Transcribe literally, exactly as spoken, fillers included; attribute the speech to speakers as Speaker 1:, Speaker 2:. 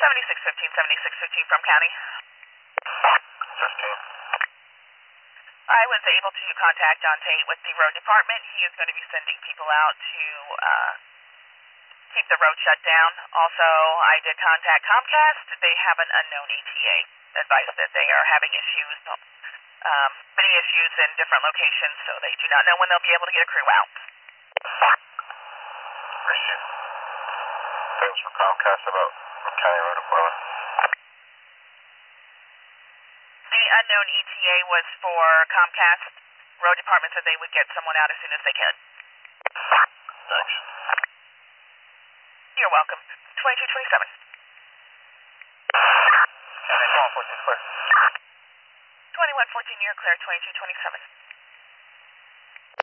Speaker 1: seventy-six fifteen, seventy-six fifteen from county.
Speaker 2: fifteen.
Speaker 1: I was able to contact Dante with the road department. He is going to be sending people out to uh, keep the road shut down. Also, I did contact Comcast. They have an unknown E T A advice that they are having issues, um, many issues in different locations, so they do not know when they'll be able to get a crew out.
Speaker 2: Appreciate it. Thanks for Comcast about County Road Department.
Speaker 1: The unknown E T A was for Comcast. Road department said they would get someone out as soon as they could.
Speaker 2: Thanks.
Speaker 1: You're welcome. twenty-two twenty-seven.
Speaker 2: twenty-one fourteen clear.
Speaker 1: twenty-one fourteen, you're clear. twenty-two twenty-seven.